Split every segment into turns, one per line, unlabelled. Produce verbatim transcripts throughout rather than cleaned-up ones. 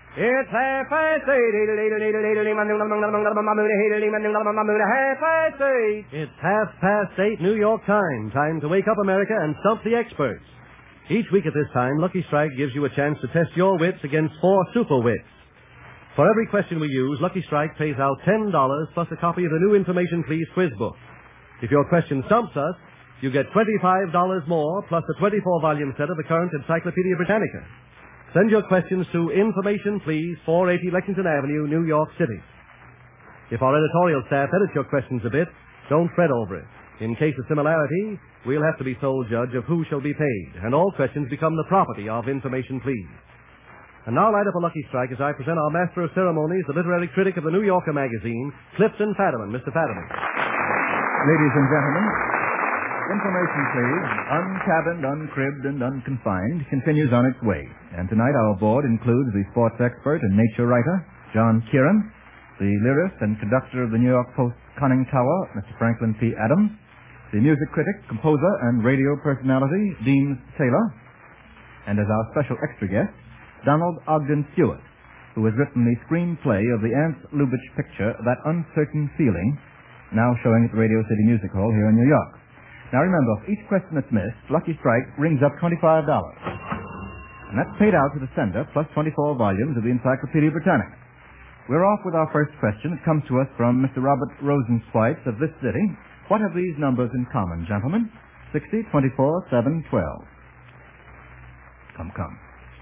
It's half past eight. Half past eight.
It's half past eight, New York time. Time to wake up, America, and stump the experts. Each week at this time, Lucky Strike gives you a chance to test your wits against four super wits. For every question we use, Lucky Strike pays out ten dollars plus a copy of the new Information Please quiz book. If your question stumps us, you get twenty-five dollars more plus a twenty-four volume set of the current Encyclopedia Britannica. Send your questions to Information Please, four eighty Lexington Avenue, New York City. If our editorial staff edits your questions a bit, don't fret over it. In case of similarity, we'll have to be sole judge of who shall be paid, and all questions become the property of Information Please. And now light up a Lucky Strike as I present our master of ceremonies, the literary critic of the New Yorker magazine, Clifton Fadiman. Mister Fadiman.
Ladies and gentlemen, Information Please, uncabined, uncribbed, and unconfined, continues on its way. And tonight our board includes the sports expert and nature writer, John Kieran, the lyrist and conductor of the New York Post Conning Tower, Mister Franklin P. Adams, the music critic, composer, and radio personality, Dean Taylor, and as our special extra guest, Donald Ogden Stewart, who has written the screenplay of the Ernst Lubitsch picture, That Uncertain Feeling, now showing at the Radio City Music Hall here in New York. Now remember, for each question that's missed, Lucky Strike rings up twenty-five dollars. And that's paid out to the sender, plus twenty-four volumes of the Encyclopedia Britannica. We're off with our first question. It comes to us from Mister Robert Rosenzweig of this city. What have these numbers in common, gentlemen? sixty, twenty-four, seven, twelve. Come, come.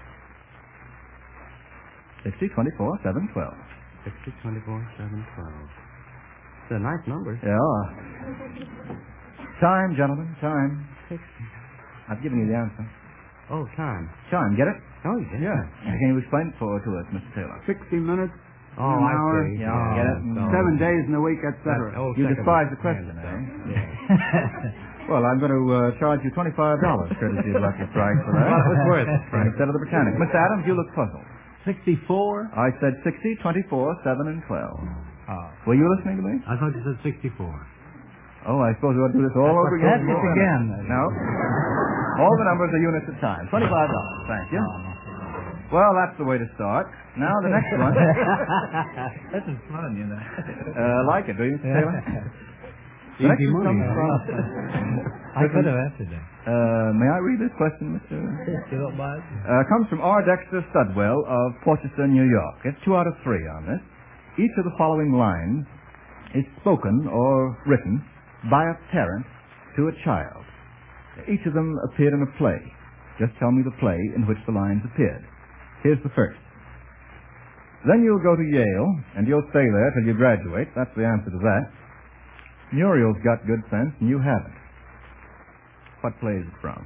sixty, twenty-four, seven, twelve.
sixty, twenty-four, seven, twelve. They're nice numbers.
Yeah. Time, gentlemen, time.
sixty.
I've given you the answer.
Oh, time.
Time, get it?
Oh, yeah.
Yeah. Can you explain it for to us, Mister Taylor?
Sixty minutes.
Oh,
an
I
hour.
see.
Yeah,
Oh,
get it?
so-
Seven days in a week, et cetera.
Oh,
You
second
despise
one.
the question,
Yeah,
eh?
yeah.
Well, I'm going to uh, charge you twenty-five dollars, courtesy of Lucky Strike, for that.
Well, it was worth it.
Instead of the Britannica. Mister Adams, you look puzzled.
Sixty-four.
I said sixty, twenty-four, seven, and twelve.
Oh.
Were you listening to me?
I thought you said sixty-four.
Oh, I suppose we ought to do this all over again.
That's it again.
No. All the numbers are units of time. twenty-five dollars. Thank you. Well, that's the way to start. Now, the next one.
This is fun, you know.
Uh, like it, do you, Mister Taylor? The next
Easy
one
money.
comes from...
I could have answered that.
Uh, may I read this question, Mister
You don't mind?
Uh, comes from R. Dexter Studwell of Portchester, New York. It's two out of three on this. Each of the following lines is spoken or written by a parent to a child. Each of them appeared in a play. Just tell me the play in which the lines appeared. Here's the first. Then you'll go to Yale, and you'll stay there till you graduate. That's the answer to that. Muriel's got good sense, and you haven't. What play is it from?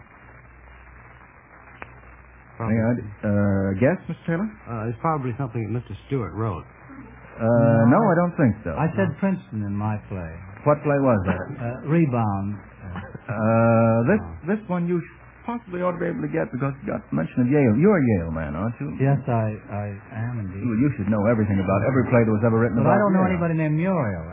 Any idea? Uh, guess, Mister Taylor?
Uh, it's probably something that Mister Stewart wrote.
Uh, no, I don't think so.
I said Princeton in my play.
What play was that?
Uh, rebound.
Uh, this this one you possibly ought to be able to get because you got mention of Yale. You're a Yale man, aren't you?
Yes, I, I am indeed.
You, you should know everything about every play that was ever written
But
about
I don't know
Yale.
anybody named Muriel.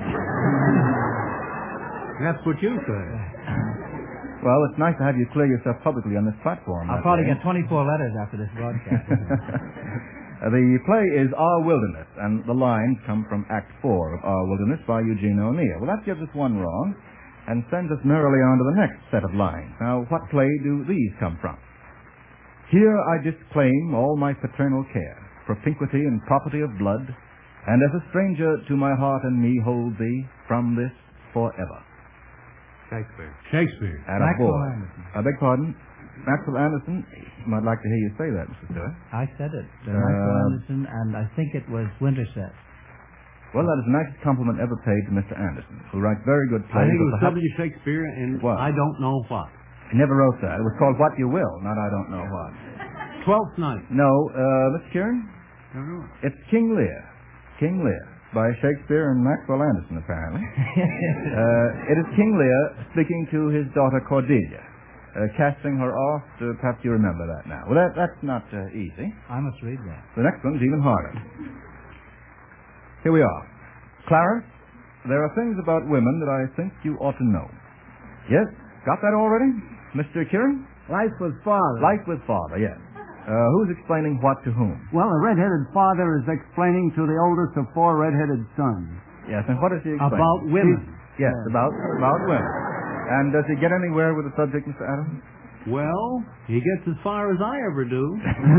That's what you say.
Well, it's nice to have you clear yourself publicly on this platform.
I'll
that
probably
way.
get twenty-four letters after this broadcast.
Uh, the play is Our Wilderness, and the lines come from Act Four of Our Wilderness by Eugene O'Neill. Well, that gives us one wrong, and sends us merrily on to the next set of lines. Now, what play do these come from? Here I disclaim all my paternal care, propinquity and property of blood, and as a stranger to my heart and me hold thee from this forever.
Shakespeare.
Shakespeare.
And a
Maxwell
boy.
Anderson.
I beg pardon? Maxwell Anderson. I'd like to hear you say that, Mister Stewart.
I said it. Uh,
Uh,
Maxwell Anderson, and I think it was Winterset.
Well, that is the nicest compliment ever paid to Mister Anderson, who writes very good
I
plays.
think it
but
was
perhaps-
W. Shakespeare, and
What?
I don't know what.
He never wrote that. It was called What You Will, not I Don't Know What.
Twelfth Night.
No, uh, Mister Kieran?
I don't know.
It's King Lear. King Lear. By Shakespeare and Maxwell Anderson, apparently. uh, it is King Lear speaking to his daughter Cordelia, uh, casting her off. Uh, perhaps you remember that now. Well, that, that's not uh, easy.
I must read that.
The next one's even harder. Here we are. Clarence, there are things about women that I think you ought to know. Yes? Got that already? Mister Kieran?
Life with Father.
Life with Father, yes. Uh, who's explaining what to whom?
Well, the red-headed father is explaining to the oldest of four red-headed sons.
Yes, and what is he explaining?
About women.
Yes, about, about women. And does he get anywhere with the subject, Mister Adams?
Well, he gets as far as I ever do.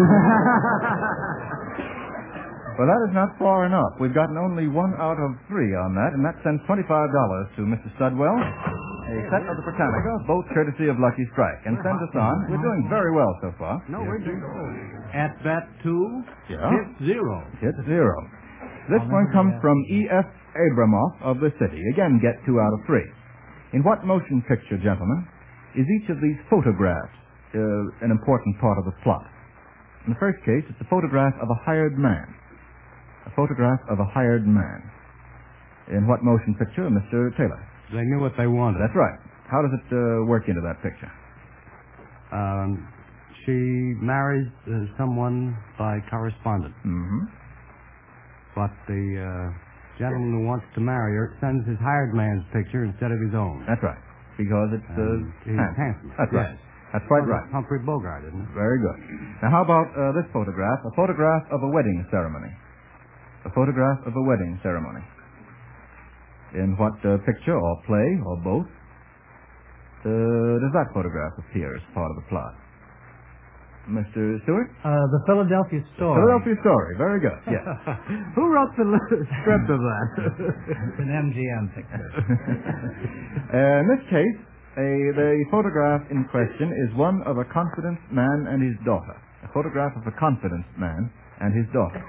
Well, that is not far enough. We've gotten only one out of three on that, and that sends twenty-five dollars to Mister Studwell, a set of the Britannica, both courtesy of Lucky Strike, and sends us on. We're doing very well so far.
No, we're doing At bat two,
Yeah.
hit zero.
Hit zero. This one comes from E F Abramoff of the city. Again, get two out of three. In what motion picture, gentlemen, is each of these photographs uh, an important part of the plot? In the first case, it's a photograph of a hired man. A photograph of a hired man. In what motion picture, Mister Taylor?
They knew what they wanted.
That's right. How does it uh, work into that picture?
Um, she marries uh, someone by correspondence.
Mm-hmm.
But the uh, gentleman who wants to marry her sends his hired man's picture instead of his own.
That's right. Because it's uh,
And he's
handsome.
handsome.
That's right.
Yes.
That's quite right.
Humphrey Bogart, isn't it?
Very good. Now, how about uh, this photograph? A photograph of a wedding ceremony. A photograph of a wedding ceremony. In what uh, picture or play or both uh, does that photograph appear as part of the plot? Mister Stewart?
Uh, the Philadelphia Story.
Philadelphia Story. Very good. Yes. Who wrote the script of that?
It's an M G M picture.
uh, in this case, a, the photograph in question is one of a confidence man and his daughter. A photograph of a confidence man and his daughter.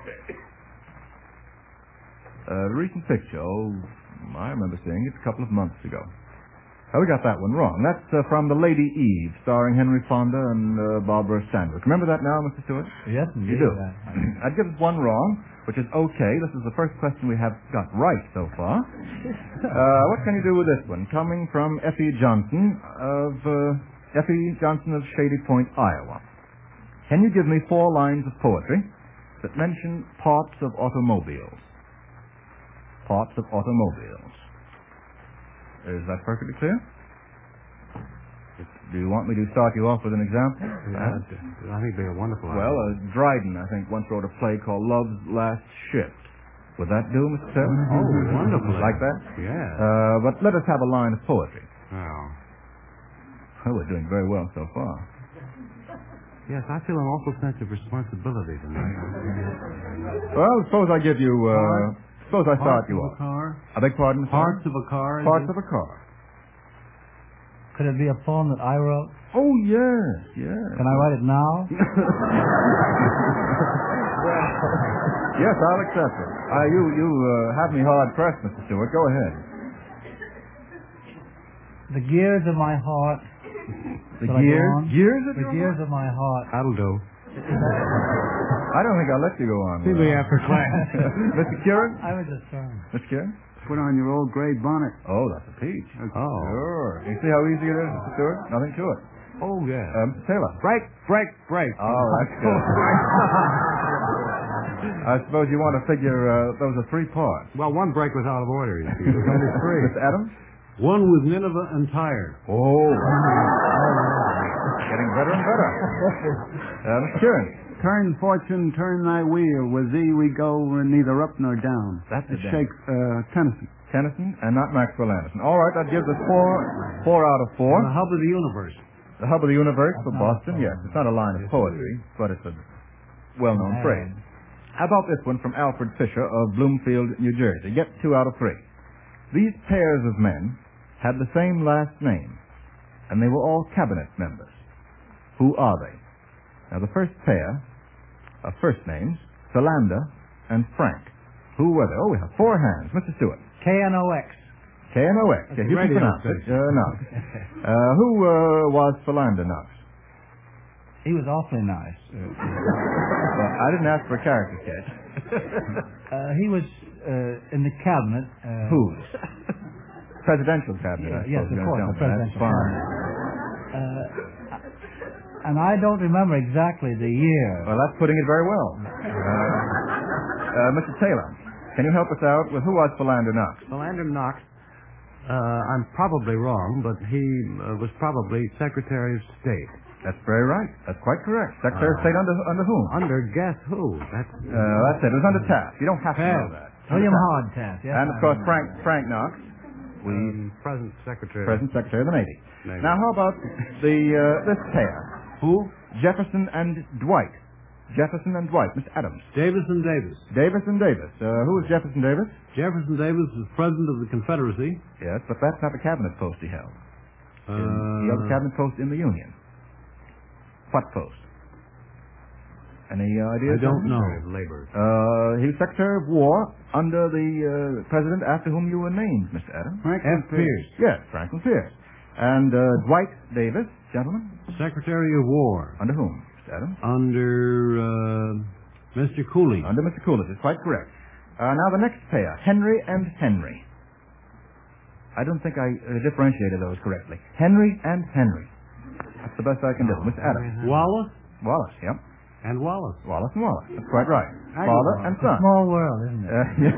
A recent picture. Oh, I remember seeing it a couple of months ago. Oh, we got that one wrong. That's uh, from The Lady Eve, starring Henry Fonda and uh, Barbara Stanwyck. Remember that now, Mister Stewart?
Yes,
You
indeed.
do.
Uh,
I'd give us one wrong, which is okay. This is the first question we have got right so far. Uh, what can you do with this one? Coming from Effie Johnson of uh, Effie Johnson of Shady Point, Iowa. Can you give me four lines of poetry that mention parts of automobiles? Parts of automobiles. Is that perfectly clear? Do you want me to start you off with an example?
Yeah, I think they're wonderful.
Well, uh, Dryden, I think, once wrote a play called Love's Last Shift. Would that do, Mister Taylor?
Oh, wonderful.
Like that?
Yeah.
Uh, but let us have a line of poetry.
Oh.
Well, we're doing very well so far.
Yes, I feel an awful sense of responsibility tonight.
Well, suppose I give you, uh, suppose I start
Parts
you
of
off.
a car.
I beg pardon, Mister
Parts of a car. is
Parts
it?
of a car.
Could it be a poem that I wrote?
Oh, yes, yes.
Can I write it now?
Yes, I'll accept it. Uh, you you uh, have me hard pressed, Mister Stewart. Go ahead.
The gears of my heart.
The
Shall I go
gears,
on?
gears of
The
your
gears
heart?
of my heart.
That'll do.
I don't think I'll let you go on.
See
with
me
that.
after class.
Mister Kieran?
I was just trying.
Mister Kieran?
Put on your old gray bonnet.
Oh, that's a peach.
Oh.
Sure. You see how easy it is, Mister Stewart? Nothing to it.
Oh, yeah.
Uh, Mister Taylor?
break, break, break.
Oh, that's good. I suppose you want to figure uh, those are three parts.
Well, one break was out of order, you see. There's only three.
Mister Adams?
One was Nineveh and tired.
Oh. Getting better and better. Uh, Mister Kieran?
Turn, fortune, turn thy wheel. With thee we go neither up nor down.
That's
It's
it.
Shakes, uh, Tennyson.
Tennyson and not Maxwell Anderson. All right, that gives us four, four out of four.
The hub of the universe.
The hub of the universe for
That's not a
Boston,
poem.
yes. It's not a line of poetry, but it's a well-known
Man.
phrase. How about this one from Alfred Fisher of Bloomfield, New Jersey? Get two out of three. These pairs of men had the same last name, and they were all cabinet members. Who are they? Now, the first pair of first names, Philander and Frank. Who were they? Oh, we have four hands. Mister Stewart.
K N O X.
K N O X.
That's
Yes,
a
you can
radio
pronounce it.
station.
Uh, Knox. Uh, who uh, was Philander Knox?
He was awfully nice.
Well, I didn't ask for a character sketch.
Uh, he was uh, in the cabinet. Uh,
Whose? Presidential cabinet, I
Yeah, yes,
suppose
of
you're
course,
gonna
the
tell me. That's
presidential
fine.
Uh, and I don't remember exactly the year.
Well, that's putting it very well. Uh, uh, Mister Taylor, can you help us out with who was Philander Knox?
Philander Knox, uh, I'm probably wrong, but he uh, was probably Secretary of State.
That's very right. That's quite correct. Secretary of State under under whom?
Under guess who? That's
Uh, that's it. It was under Taft. You don't have to know that.
William
Under
Howard Taft. Yes,
And, of
I
course,
remember.
Frank Frank Knox, we
um, present secretary.
Present Secretary of the Navy.
Navy.
Now, how about the uh, this pair?
Who?
Jefferson and Dwight. Jefferson and Dwight. Mister Adams.
Davis and Davis.
Davis and Davis. Uh, who is Jefferson Davis?
Jefferson Davis was president of the Confederacy.
Yes, but that's not the cabinet post he held.
Uh,
he held the cabinet post in the Union. What post? Any uh, ideas?
I don't know.
Secretary of Labor.
Uh, he was Secretary of War under the uh, president after whom you were named, Mister Adams.
F. Pierce.
Yes, Franklin Pierce. And uh, Dwight Davis, gentlemen,
Secretary of War.
under whom, Mister Adams?
Under uh, Mister Cooley.
Under Mister Coolidge, is quite correct. Uh, now the next pair, Henry and Henry. I don't think I uh, differentiated those correctly. Henry and Henry. That's the best I can do. Mister Adams.
Wallace
Wallace, yep.
and Wallace.
Wallace and Wallace. That's quite right. Father and
It's a
son.
small world, isn't it?
Uh, yes.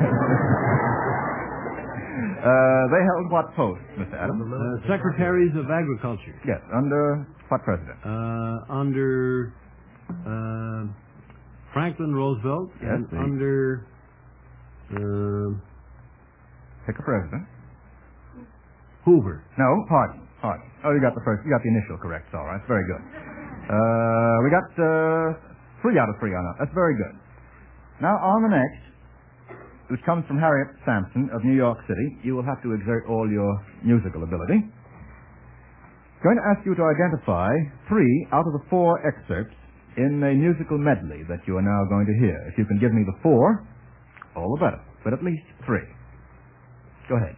uh, they held what post, Mister Adams?
Uh, Secretaries of Agriculture.
Yes, under what president?
Uh, under uh, Franklin Roosevelt.
Yes,
and
the-
under uh,
Pick a president.
Hoover.
No, Harding. Harding. Oh, you got the first. You got the initial correct. All right, that's very good. Uh, we got uh, three out of three on that. That's very good. Now on the next, which comes from Harriet Sampson of New York City, you will have to exert all your musical ability. Going to ask you to identify three out of the four excerpts in a musical medley that you are now going to hear. If you can give me the four, all the better, but at least three. Go ahead.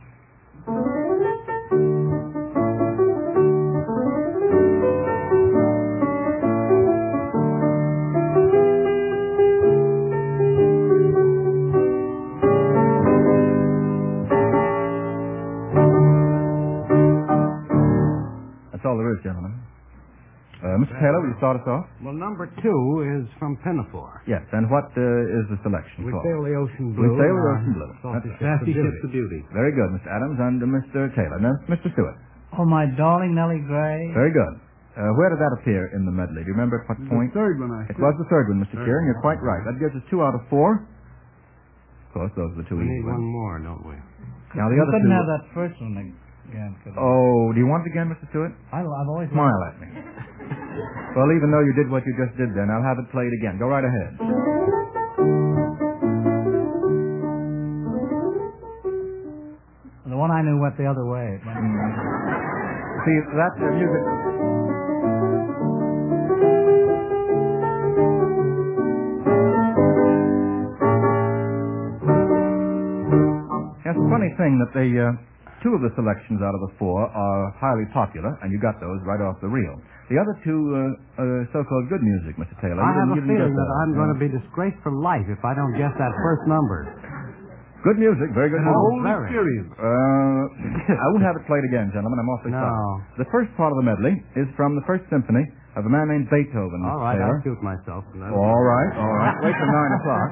That's all there is, gentlemen. Uh, Mister Taylor, will you start us off?
Well, number two is from Pinafore.
Yes, and what uh, is the selection
We
called?
sail the ocean
We
blue.
sail the
on
ocean blue.
Salty
That's-
Ships
Sassy
of
Ships
Beauty.
of Beauty.
Very good, Mister Adams and uh, Mister Taylor. Now, Mister Stewart.
Oh, my darling Nellie Gray.
Very good. Uh, where did that appear in the medley? Do you remember at what
The
point?
third one, I
It
think.
was the third one, Mister Kieran. You're quite right. That gives us two out of four. Of course, those are the two
We
easy
need one
ones.
more, don't we?
Now, the
You
other
couldn't
two...
have that first one again, could you?
Oh, do you want it again, Mister Stewart?
I, I've always
Smile at me. Well, even though you did what you just did then, I'll have it played again. Go right ahead.
The one I knew went the other way. It went-
See, that's uh, music... It's a funny thing that the uh, two of the selections out of the four are highly popular, and you got those right off the reel. The other two uh, are so-called good music, Mister Taylor.
I
You
have a
didn't- you didn't
feeling
get
that I'm
Yeah.
going to be disgraced for life if I don't guess that first number.
Good music, very good
An
music.
old
very.
experience.
Uh, I won't have it played again, gentlemen. I'm awfully
No.
sorry. The first part of the medley is from the First Symphony of a man named Beethoven,
All
Mister
right,
Taylor.
I'll shoot myself. and that'll-
All right, all right. Wait till nine o'clock.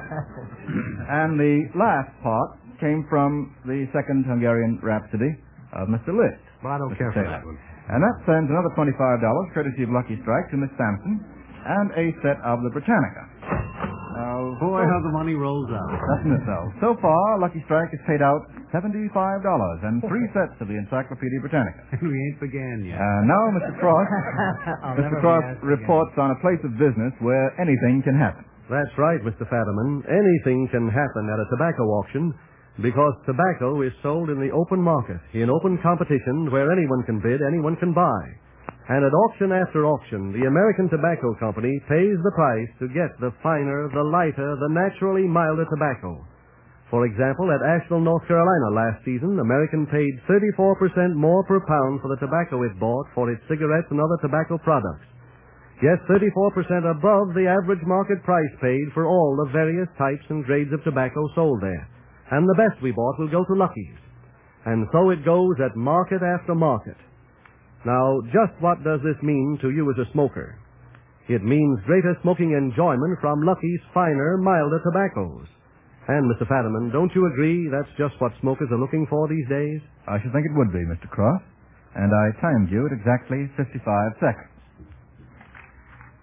And the last part came from the second Hungarian Rhapsody of Mister Liszt.
But I don't
Mister
care for
Taylor.
that one.
And that sends another twenty-five dollars, courtesy of Lucky Strike, to Miss Sampson, and a set of the Britannica. Now,
Boy, how the money rolls out.
doesn't it though? So far, Lucky Strike has paid out seventy-five dollars and three sets of the Encyclopedia Britannica.
We ain't began yet.
And now, Mister Cross,
I'll
Mister
never be
Cross
asked again.
reports on a place of business where anything can happen.
That's right, Mister Fadiman. Anything can happen at a tobacco auction because tobacco is sold in the open market, in open competition where anyone can bid, anyone can buy. And at auction after auction, the American Tobacco Company pays the price to get the finer, the lighter, the naturally milder tobacco. For example, at Asheville, North Carolina last season, American paid thirty-four percent more per pound for the tobacco it bought for its cigarettes and other tobacco products. Yes, thirty-four percent above the average market price paid for all the various types and grades of tobacco sold there. And the best we bought will go to Lucky's. And so it goes at market after market. Now, just what does this mean to you as a smoker? It means greater smoking enjoyment from Lucky's finer, milder tobaccos. And, Mister Fadiman, don't you agree that's just what smokers are looking for these days?
I should think it would be, Mister Cross. And I timed you at exactly fifty-five seconds.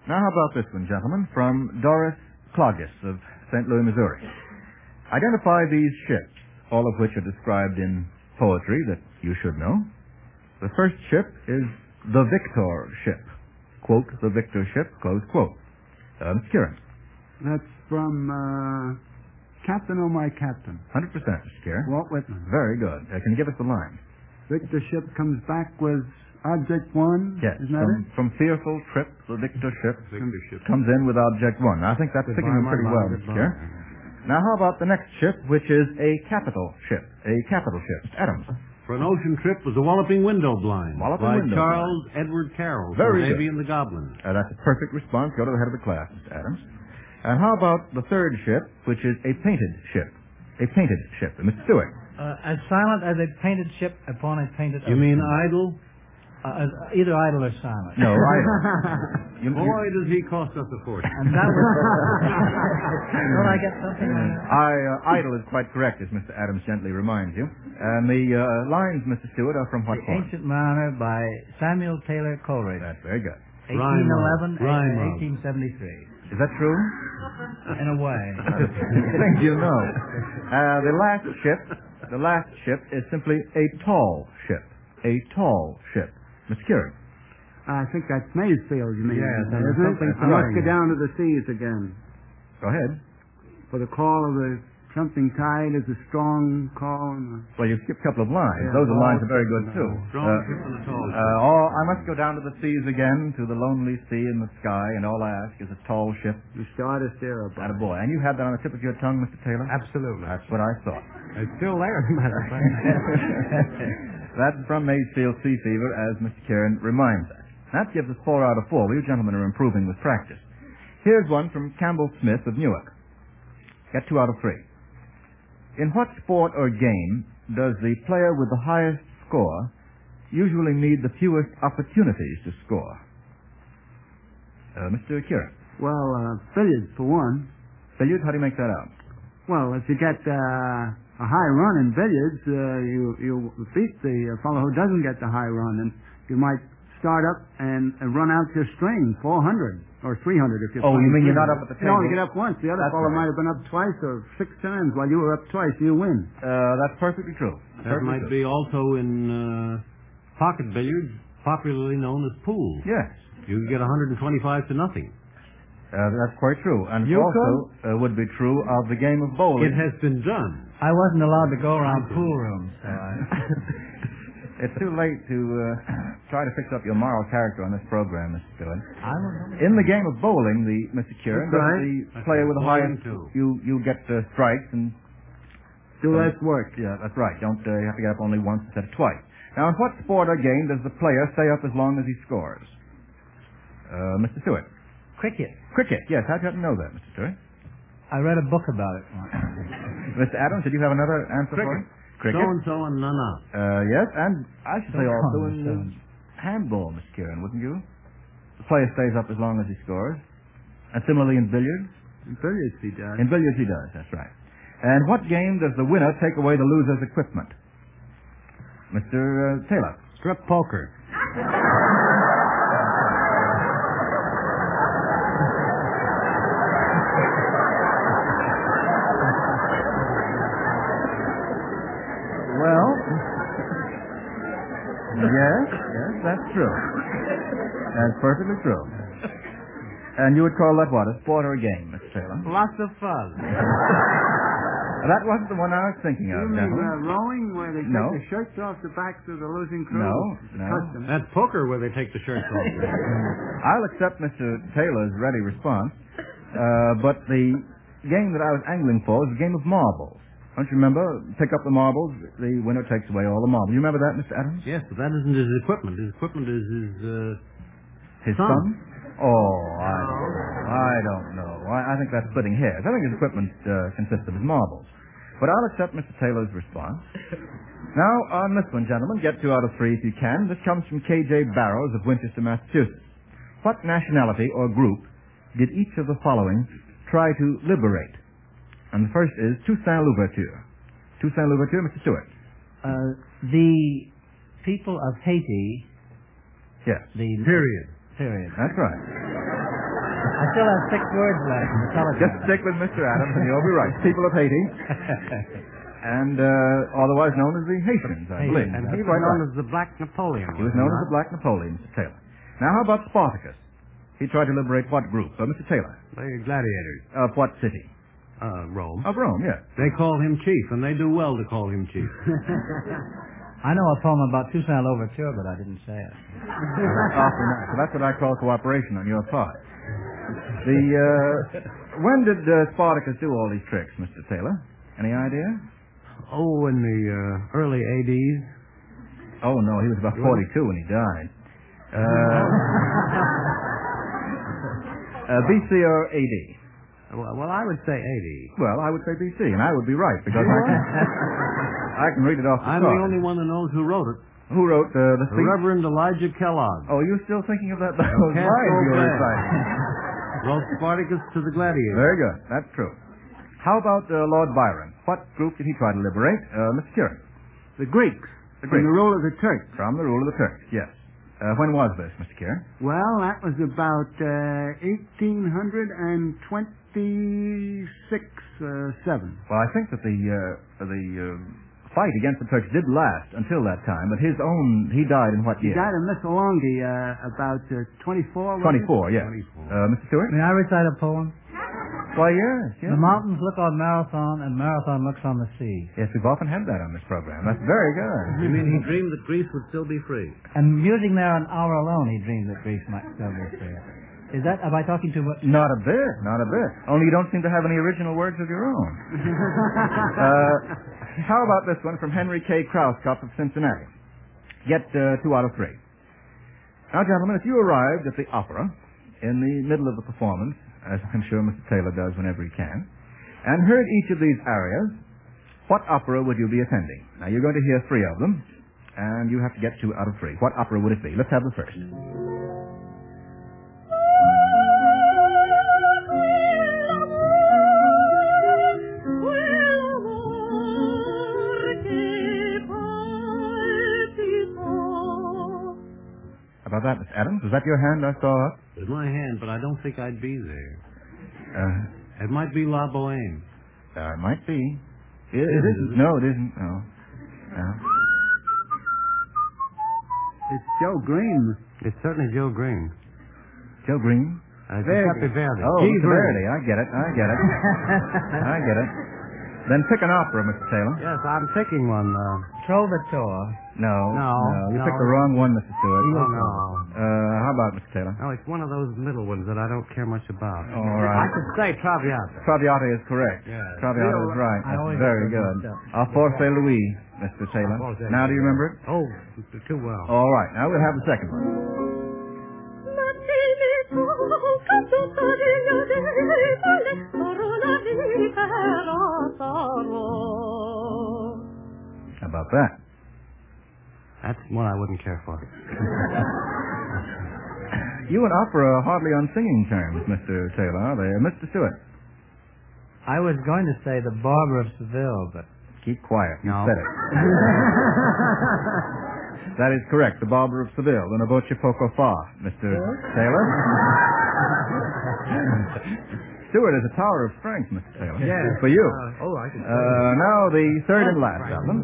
Now, how about this one, gentlemen, from Doris Cloggis of Saint Louis, Missouri. Identify these ships, all of which are described in poetry that you should know. The first ship is the Victor ship. Quote, the Victor ship, close quote. Uh, Mister Kieran.
That's from uh, Captain Oh My Captain.
one hundred percent, Mister Kieran.
Walt Whitman.
Very good. Uh, can you give us the line?
Victor ship comes back with object one.
Yes.
Isn't that
From,
it?
from fearful trip, the Victor ship
Victor ship.
comes in with object one. I think that's
Goodbye,
fitting him
my
pretty
love,
well,
goodbye.
Mister Kieran. Now, how about the next ship, which is a capital ship? A capital ship. Mister Adams.
For an ocean trip was a Walloping Window Blind
Walloping
by
Window
Charles Edward Carroll.
Very
from
good.
Davy and the Goblin.
Uh, that's a perfect response. Go to the head of the class, Mister Adams. And how about the third ship, which is a painted ship? A painted ship. Mister Stewart.
Uh, as silent as a painted ship upon a painted
You
ocean.
mean idle?
Uh, as, either idle or silent.
No, idle. You, you,
Boy, does he cost us a fortune.
And that was... Will I get something?
I, uh, idle is quite correct, as Mister Adams gently reminds you. And the uh, lines, Mister Stewart, are from what
The
poem?
Ancient Mariner by Samuel Taylor Coleridge.
That's very good.
eighteen eleven
Rhyme of.
eighteen seventy-three.
Is that true?
In a way.
Things you know. Uh, the last ship, the last ship is simply a tall ship. A tall ship. Mister Kieran.
I think that's Maysfield, you mean.
Yes,
isn't
and
it?
something
I must
flying.
go down to the seas again.
Go ahead.
For the call of the jumping tide is a strong call. And a-
Well, you skipped a couple of lines.
Yeah,
Those are
well,
lines are very good, too.
Strong
Uh,
ship and a tall ship.
Uh, all, I must go down to the seas again, to the lonely sea in the sky, and all I ask is a tall ship
You start us there,
and a boy. And you had that on the tip of your tongue, Mister Taylor?
Absolutely.
That's what I thought.
It's still there, as a matter of fact.
That's from Maysfield Sea Fever, as Mister Kieran reminds us. That gives us four out of four. Well, you gentlemen are improving with practice. Here's one from Campbell Smith of Newark. Get two out of three. In what sport or game does the player with the highest score usually need the fewest opportunities to score? Uh, Mister Kieran.
Well, uh, billiards, for one.
Billiards, how do you make that out?
Well, if you get uh, a high run in billiards, uh, you you beat the uh, fellow who doesn't get the high run, and you might start up and, and run out your string, four hundred or three hundred if you're
Oh, you
playing
mean you're
billiards.
not up at the
You only
table?
get up once. The other
That's
fellow
right.
might have been up twice or six times. While you were up twice, you win.
Uh, that's perfectly true.
That
Perfectly
might
true.
be also in uh, pocket billiards, popularly known as pool.
Yes.
You can get one hundred twenty-five to nothing.
Uh, that's quite true. And
You
also uh, would be true of the game of bowling.
It has been done.
I wasn't allowed to go around pool rooms. So I...
It's too late to uh, try to fix up your moral character on this program, Mister Stewart.
I was
In the game of bowling, the Mister Kieran,
That's
does
right.
the
That's
player
right.
with the
Bowling,
highest,
too.
you you get uh, strikes and
Do
uh,
less work.
Yeah, that's right. Don't uh, you have to get up only once instead of twice. Now, in what sport or game does the player stay up as long as he scores? Uh, Mister Stewart.
cricket.
Cricket. Yes. How do you happen to know that, Mister Stewart?
I read a book about it once.
Mister Adams, did you have another answer for
Cricket.
it? Cricket.
So and so and none of.
Uh, yes, and I should say
Don't
also
call
in
me
the
Stone.
handball, Mister Kieran, wouldn't you? The player stays up as long as he scores. And similarly in billiards?
In billiards, he does.
In billiards he does, that's right. And what game does the winner take away the loser's equipment? Mister Uh, Taylor.
Strip poker.
Well, yes, yes, that's true. That's perfectly true. And you would call that what, a sport or a game, Mister Taylor?
Lots of fun.
That wasn't the one I was thinking
You
of,
mean
gentlemen.
uh, rowing, where they
No.
take the shirts off the backs of the losing crew?
No,
It's a
no.
custom.
That's poker where they take the shirts off.
I'll accept Mister Taylor's ready response, uh, but the game that I was angling for was the game of marbles. Don't you remember? Pick up the marbles, the winner takes away all the marbles. You remember that, Mister Adams?
Yes, but that isn't his equipment. His equipment is his. Uh,
His
Son.
son? Oh, I, I don't know. I, I think that's splitting hairs. I think his equipment uh, consists of his marbles. But I'll accept Mister Taylor's response. Now, on this one, gentlemen, get two out of three if you can. This comes from K J Barrows of Winchester, Massachusetts. What nationality or group did each of the following try to liberate? And the first is Toussaint Louverture. Toussaint Louverture, Mister Stewart.
Uh, the people of Haiti,
Yes.
the
period.
period.
That's right.
I still have six words left in the telegram.
Just stick with Mister Adams and you'll be right. People of Haiti. And uh, otherwise known as the Haitians, I believe.
And
That's
he was
right,
known
right.
as the Black Napoleon.
He was known as the Black Napoleon, Mister Taylor. Now, how about Spartacus? He tried to liberate what group? Uh, Mister Taylor.
The gladiators.
Of what city?
Uh, Rome.
Of Rome, yes.
They call him chief, and they do well to call him chief.
I know a poem about Toussaint Louverture, but I didn't say it.
Awfully nice. So that's what I call cooperation on your part. The, uh, when did uh, Spartacus do all these tricks, Mister Taylor? Any idea?
Oh, in the uh, early A Ds.
Oh, no, he was about forty-two when he died. Uh, uh, B C or A D?
Well, well, I would say A D.
Well, I would say B C, and I would be right, because I can, I can read it off the
I'm
chart.
the only one who knows who wrote it.
Who wrote uh, the
The
speech?
Reverend Elijah Kellogg.
Oh, you're still thinking of that? Those
Can't
lines
go
you were
back.
reciting.
Wrote Spartacus to the gladiators.
Very good. That's true. How about uh, Lord Byron? What group did he try to liberate? Uh, Mister Curran.
The Greeks.
The
From
Greeks.
the rule of the Turks.
From the rule of the Turks, yes. Uh, when was this, Mister Curran?
Well, that was about uh, eighteen twenty-six, uh, seven.
Well, I think that the uh, the uh, fight against the Turks did last until that time, but his own, he died in what
He
year?
died in Missolonghi uh, about uh, twenty-four. was it?
twenty-four, yes.
twenty-four.
Uh, Mister Stewart?
May I recite a poem?
Why, yes, yes.
The mountains look on Marathon, and Marathon looks on the sea.
Yes, we've often had that on this program. That's very good.
You mean he dreamed that Greece would still be free?
And musing there an hour alone, he dreamed that Greece might still be free. Is that, am I talking too much?
Not a bit, not a bit. Only you don't seem to have any original words of your own. uh, how about this one from Henry K. Krauskopf of Cincinnati? Get uh, two out of three. Now, gentlemen, if you arrived at the opera in the middle of the performance, as I'm sure Mister Taylor does whenever he can, and heard each of these arias, what opera would you be attending? Now, you're going to hear three of them, and you have to get two out of three. What opera would it be? Let's have the first. How about that, Miss Adams? Was that your hand I saw up?
It's my hand, but I don't think I'd be there.
Uh,
It might be La Boheme.
uh, it might be. It, it isn't. No, it isn't. No. No.
It's Joe Green.
It's certainly Joe Green.
Joe Green?
Uh,
Verdi.
Giuseppe Verdi.
Oh,
G.
Mister
Verdi.
Verdi. I get it. I get it. I get it. Then pick an opera, Mister Taylor.
Yes, I'm picking one. Uh,
Trovatore.
No.
No,
You
no.
picked the wrong one, Mister Stewart.
oh, no.
Uh, how about Mister Taylor?
No, it's one of those middle ones that I don't care much about.
All
I
right.
could say Traviata.
Traviata is correct.
Yes.
Traviata is right.
I
That's
always
very
get
good.
those mixed up.
A force Louis, Mister Taylor.
Forse
Now do you remember it?
Oh, too well.
All right. Now we'll have the second one. How about that?
That's one I wouldn't care for.
You and opera are hardly on singing terms, Mister Taylor, are they? Mister Stewart,
I was going to say the Barber of Seville, but
keep quiet. You
No.
said it. That is correct. The Barber of Seville, Una voce poco fa, Mister Taylor. Stewart is a tower of strength, Mister Taylor.
Yes.
For you.
Uh, oh, I can say
Uh, now the third and last of them.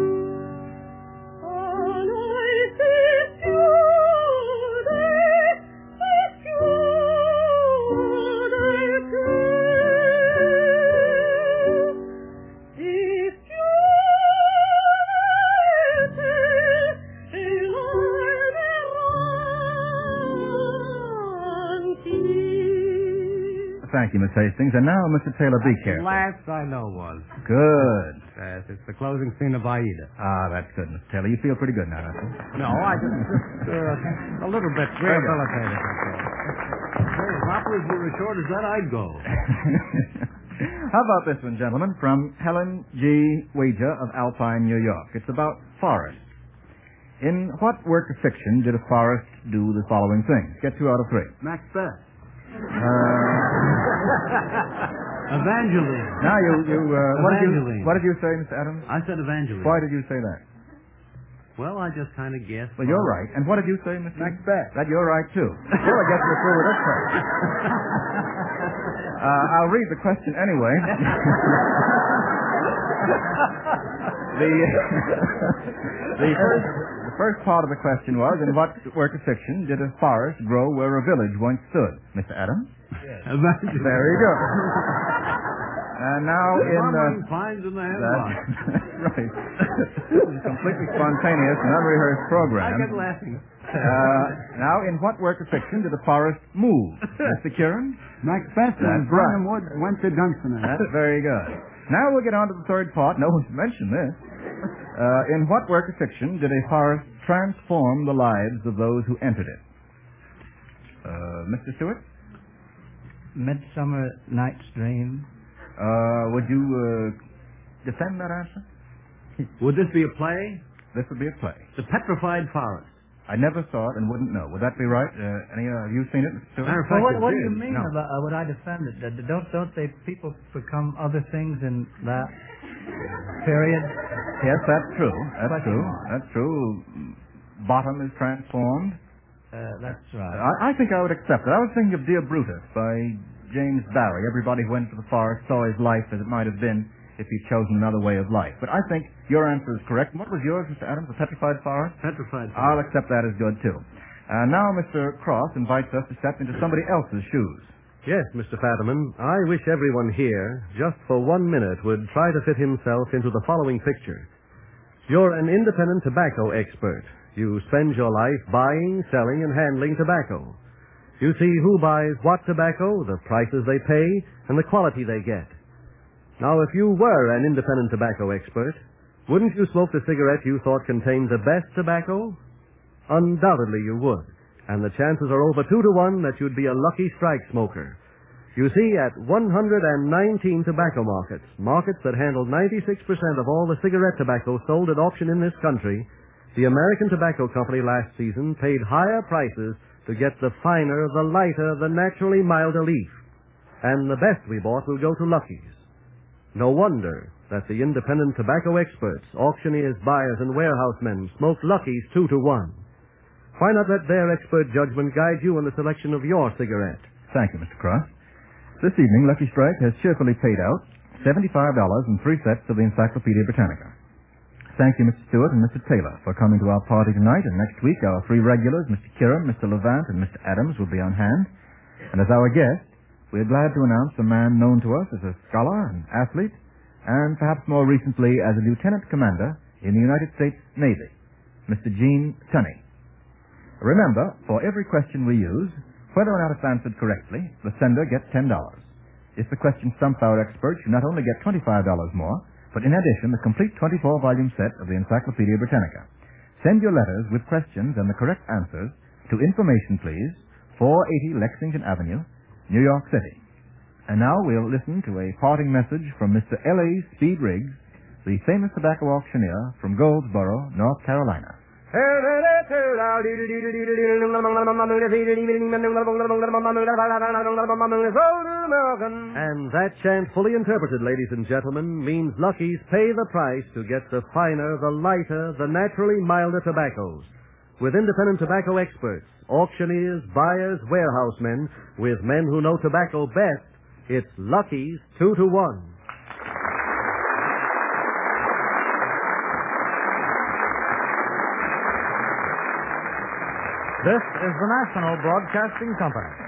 Thank you, Miss Hastings. And now, Mister Taylor, be
The
careful.
last I know was.
Good.
Yes, it's the closing scene of Aida.
Ah, that's good, Mister Taylor. You feel pretty good now, don't you?
No, I just, just uh, a little bit
Very good.
rehabilitated. Hey, if operas were as short as that, I'd go.
How about this one, gentlemen, from Helen G. Wager of Alpine, New York. It's about forests. In what work of fiction did a forest do the following things? Get two out of three.
Macbeth.
Evangeline.
Now you, you, uh, what did you,
Evangeline.
what did you say, Mister Adams?
I said Evangeline.
Why did you say that?
Well, I just kind of guessed.
Well, you're right. And what did you say, Mister
Macbeth.
That you're right, too. Well, I guess we're through with this question. Uh, I'll read the question anyway. the, the, first, the first part of the question was, in what work of fiction did a forest grow where a village once stood? Mister Adams?
Yes.
There you go. And now in... Uh,
finds in the
that,
headline.
right. Completely spontaneous and unrehearsed program.
I get laughing.
Uh, now, in what work of fiction did the forest move? Mister Kieran?
Macbeth
That's
when
right.
Birnam Wood went to Dunsinane.
That's very good. Now we'll get on to the third part. No one's mentioned this. Uh, in what work of fiction did a forest transform the lives of those who entered it? Uh, Mister Stewart?
Midsummer Night's Dream.
Uh, would you uh, defend that answer?
Would this be a play?
This would be a play.
The Petrified Forest.
I never saw it and wouldn't know. Would that be right? Uh, any uh, have you seen it, Mister Stewart?
Matter of
Well,
fact,
what,
it
what do
did.
you mean
No.
about uh, would I defend it? Uh, Don't don't they people become other things in that period?
Yes, that's true. That's
Question
true.
mark.
That's true. Bottom is transformed.
Uh, that's right.
I, I think I would accept it. I was thinking of Dear Brutus by James Barrie. Everybody who went to the forest saw his life as it might have been if he'd chosen another way of life. But I think your answer is correct. And what was yours, Mister Adams? The Petrified Forest?
Petrified Forest.
I'll accept that as good, too. Uh, now Mister Cross invites us to step into somebody else's shoes.
Yes, Mister Fadiman, I wish everyone here, just for one minute, would try to fit himself into the following picture. You're an independent tobacco expert. You spend your life buying, selling, and handling tobacco. You see who buys what tobacco, the prices they pay, and the quality they get. Now, if you were an independent tobacco expert, wouldn't you smoke the cigarette you thought contained the best tobacco? Undoubtedly you would, and the chances are over two to one that you'd be a lucky strike smoker. You see, at one hundred nineteen tobacco markets, markets that handle ninety-six percent of all the cigarette tobacco sold at auction in this country, the American Tobacco Company last season paid higher prices to get the finer, the lighter, the naturally milder leaf. And the best we bought will go to Lucky's. No wonder that the independent tobacco experts, auctioneers, buyers, and warehousemen smoke Lucky's two to one. Why not let their expert judgment guide you in the selection of your cigarette?
Thank you, Mister Cross. This evening, Lucky Strike has cheerfully paid out seventy-five dollars and three sets of the Encyclopedia Britannica. Thank you, Mister Stewart and Mister Taylor, for coming to our party tonight, and next week our three regulars, Mister Kiram, Mister Levant, and Mister Adams, will be on hand. And as our guest, we are glad to announce a man known to us as a scholar and athlete, and perhaps more recently as a lieutenant commander in the United States Navy, Mister Gene Tunney. Remember, for every question we use, whether or not it's answered correctly, the sender gets ten dollars. If the question stumps our experts, you not only get twenty-five dollars more, but in addition, the complete twenty-four volume set of the Encyclopedia Britannica. Send your letters with questions and the correct answers to Information, please, four eighty Lexington Avenue, New York City. And now we'll listen to a parting message from Mister L A Speed Riggs, the famous tobacco auctioneer from Goldsboro, North Carolina.
And that chant, fully interpreted, ladies and gentlemen, means Lucky's pay the price to get the finer, the lighter, the naturally milder tobaccos. With independent tobacco experts, auctioneers, buyers, warehousemen, with men who know tobacco best, it's Lucky's two to one.
This is the National Broadcasting Company.